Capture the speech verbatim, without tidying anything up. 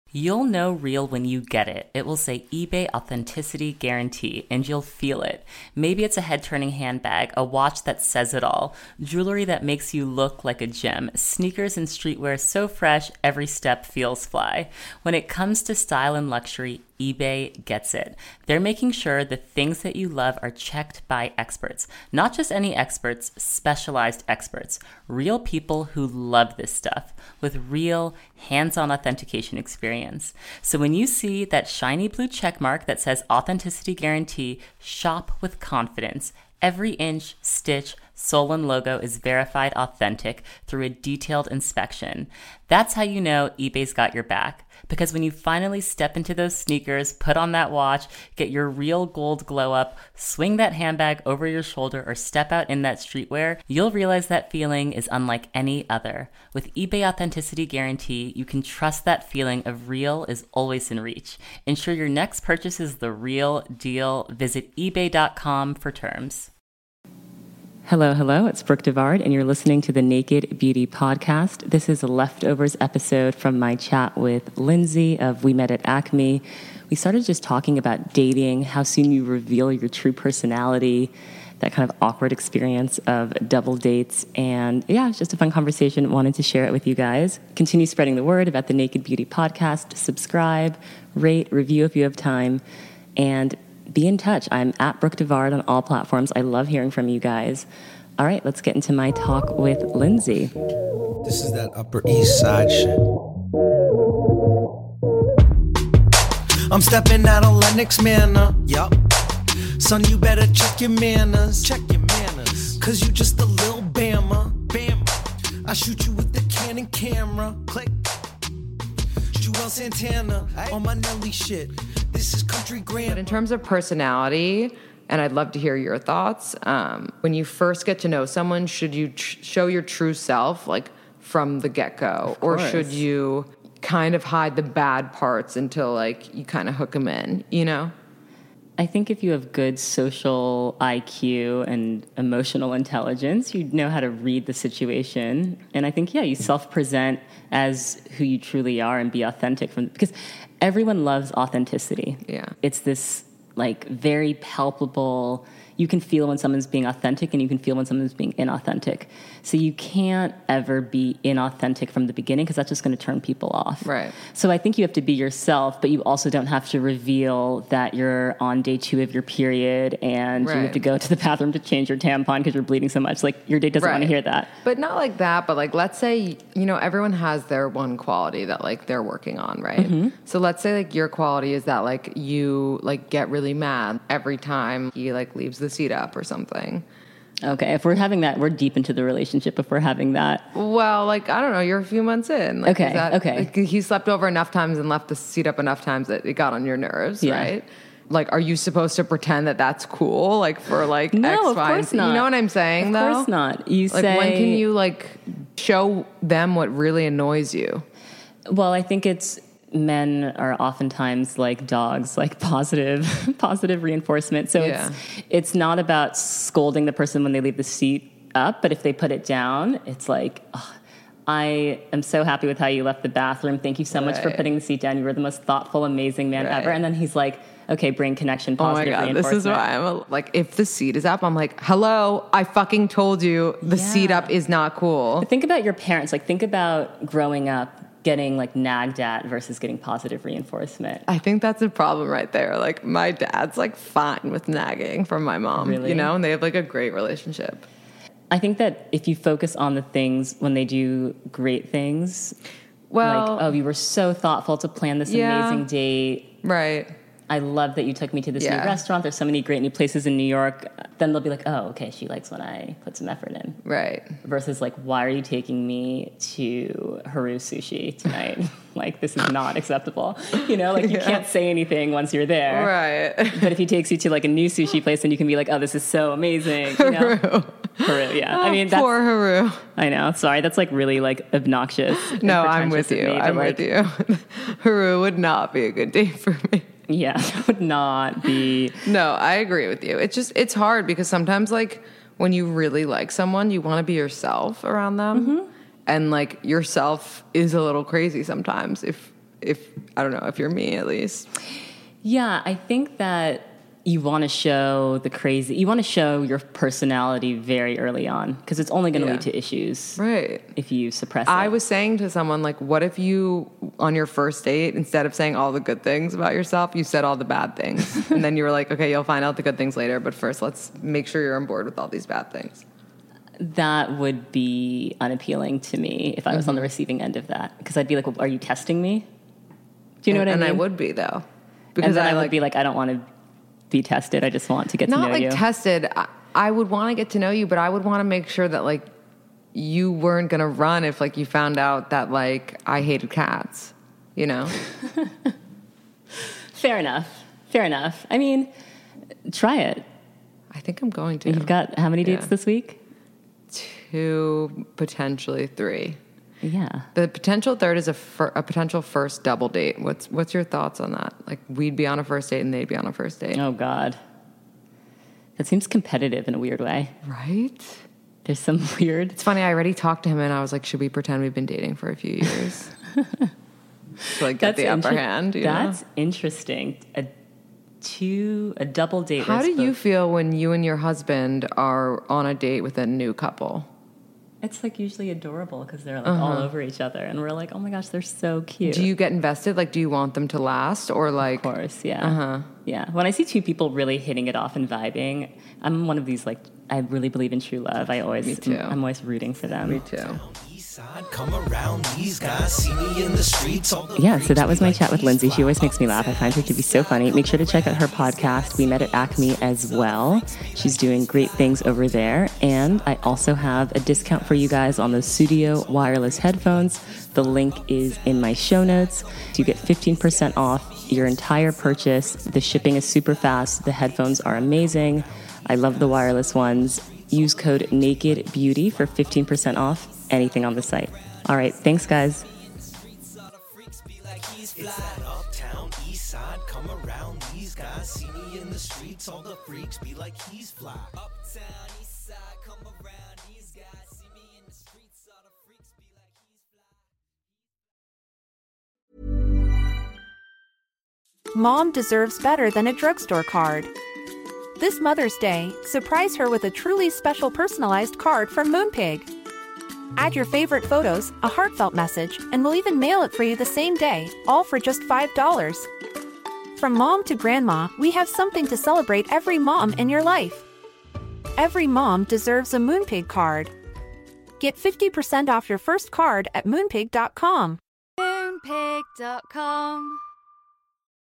You'll know real when you get it. It will say eBay Authenticity Guarantee, and you'll feel it. Maybe it's a head-turning handbag, a watch that says it all, jewelry that makes you look like a gem, sneakers and streetwear so fresh, every step feels fly. When it comes to style and luxury, eBay gets it. They're making sure the things that you love are checked by experts. Not just any experts, specialized experts. Real people who love this stuff with real hands-on authentication experience. So when you see that shiny blue check mark that says Authenticity Guarantee, shop with confidence. Every inch, stitch, sole, and logo is verified authentic through a detailed inspection. That's how you know eBay's got your back. Because when you finally step into those sneakers, put on that watch, get your real gold glow up, swing that handbag over your shoulder, or step out in that streetwear, you'll realize that feeling is unlike any other. With eBay Authenticity Guarantee, you can trust that feeling of real is always in reach. Ensure your next purchase is the real deal. Visit ebay dot com for terms. Hello, hello, it's Brooke Devard, and you're listening to the Naked Beauty Podcast. This is a leftovers episode from my chat with Lindsay of We Met at Acme. We started just talking about dating, how soon you reveal your true personality, that kind of awkward experience of double dates, and yeah, it's just a fun conversation. Wanted to share it with you guys. Continue spreading the word about the Naked Beauty Podcast. Subscribe, rate, review if you have time, and be in touch. I'm at Brooke Devard on all platforms. I love hearing from you guys. All right, let's get into my talk with Lindsay. This is that Upper East Side shit. I'm stepping out on Lenox Manor. Yup. Son, you better check your manners. Check your manners. Cause you just a little Bama. Bama. I shoot you with the Canon camera. Click. Joel Santana on my Nelly shit. This is country grand. But in terms of personality, and I'd love to hear your thoughts, um, when you first get to know someone, should you tr- show your true self, like, from the get-go? Or should you kind of hide the bad parts until, like, you kind of hook them in, you know? I think if you have good social I Q and emotional intelligence, you know how to read the situation. And I think, yeah, you self-present as who you truly are and be authentic from, because everyone loves authenticity. Yeah. It's this like very palpable, you can feel when someone's being authentic and you can feel when someone's being inauthentic. So you can't ever be inauthentic from the beginning because that's just going to turn people off. Right. So I think you have to be yourself, but you also don't have to reveal that you're on day two of your period and right. you have to go to the bathroom to change your tampon because you're bleeding so much. Like your date doesn't right. want to hear that. But not like that, but like let's say, you know, everyone has their one quality that like they're working on, right? Mm-hmm. So let's say like your quality is that like you like get really mad every time he like leaves the seat up or something. Okay, if we're having that, we're deep into the relationship if we're having that. Well, like, I don't know, you're a few months in. Like, okay, that, okay. Like, he slept over enough times and left the seat up enough times that it got on your nerves, yeah. right? Like, are you supposed to pretend that that's cool? Like, for, like, no, X, of Y, course not. You know what I'm saying, of though? Of course not. You like, say... when can you, like, show them what really annoys you? Well, I think it's... men are oftentimes like dogs, like positive, positive reinforcement. So yeah. it's it's not about scolding the person when they leave the seat up, but if they put it down, it's like, oh, I am so happy with how you left the bathroom. Thank you so much right. for putting the seat down. You were the most thoughtful, amazing man right. ever. And then he's like, okay, brain connection, positive oh my God, reinforcement. This is why I'm a, like, if the seat is up, I'm like, hello, I fucking told you the yeah. seat up is not cool. But think about your parents. Like, think about growing up getting like nagged at versus getting positive reinforcement. I think that's a problem right there. Like my dad's like fine with nagging from my mom, really? You know, and they have like a great relationship. I think that if you focus on the things when they do great things, well, like, oh, you were so thoughtful to plan this yeah, amazing date. Right. I love that you took me to this yeah. new restaurant. There's so many great new places in New York. Then they'll be like, oh, okay, she likes when I put some effort in. Right. Versus like, why are you taking me to Haru Sushi tonight? Like, this is not acceptable. You know, like you yeah. can't say anything once you're there. Right. But if he takes you to like a new sushi place, then you can be like, oh, this is so amazing. You know? Haru. Haru, yeah. Oh, I mean, that's, poor Haru. I know. Sorry, that's like really like obnoxious. No, I'm with you. Me, I'm like, with you. Haru would not be a good date for me. Yeah, that would not be. No, I agree with you. It's just, it's hard because sometimes, like, when you really like someone, you want to be yourself around them. Mm-hmm. And, like, yourself is a little crazy sometimes if if, I don't know, if you're me at least. Yeah, I think that you want to show the crazy, you want to show your personality very early on because it's only going to Yeah. lead to issues. Right. If you suppress it. I was saying to someone, like, what if you, on your first date, instead of saying all the good things about yourself, you said all the bad things? And then you were like, okay, you'll find out the good things later, but first let's make sure you're on board with all these bad things. That would be unappealing to me if I was mm-hmm. on the receiving end of that. Because I'd be like, well, are you testing me? Do you know and, what I and mean? And I would be, though. Because and then I, I would like, be like, I don't want to be tested. I just want to get not to know like you. Not like tested. I, I would want to get to know you, but I would want to make sure that, like, you weren't going to run if, like, you found out that, like, I hated cats, you know? Fair enough. Fair enough. I mean, try it. I think I'm going to. You've got how many dates yeah. this week? Two, potentially three. Yeah. The potential third is a, fir- a potential first double date. What's what's your thoughts on that? Like, we'd be on a first date and they'd be on a first date. Oh, God. That seems competitive in a weird way. Right? There's some weird... It's funny, I already talked to him and I was like, should we pretend we've been dating for a few years? To, like, get That's the upper inter- hand, you That's know? interesting. A two, a double date. How do both- you feel when you and your husband are on a date with a new couple? It's like usually adorable because they're like uh-huh. all over each other and we're like, oh my gosh, they're so cute. Do you get invested? Like, do you want them to last or like? Of course, yeah. Uh-huh. Yeah. When I see two people really hitting it off and vibing, I'm one of these, like, I really believe in true love. I always, Me too. I'm always rooting for them. Me too. Come around, these guys see me in the streets. Yeah, so that was my chat with Lindsay. She always makes me laugh. I find her to be so funny. Make sure to check out her podcast, We Met at Acme, as well. She's doing great things over there. And I also have a discount for you guys on those Studio wireless headphones. The link is in my show notes. You get fifteen percent off your entire purchase. The shipping is super fast. The headphones are amazing. I love the wireless ones. Use code NAKEDBEAUTY for fifteen percent off anything on the site. All right, thanks, guys. It's that uptown east side, come around, these guys see me in the streets, all the freaks be like he's fly. Uptown east side, come around, these guys see me in the streets, all the freaks be like he's fly. Mom deserves better than a drugstore card. This Mother's Day, surprise her with a truly special personalized card from Moonpig. Add your favorite photos, a heartfelt message, and we'll even mail it for you the same day, all for just five dollars. From mom to grandma, we have something to celebrate every mom in your life. Every mom deserves a Moonpig card. Get fifty percent off your first card at moonpig dot com. Moonpig dot com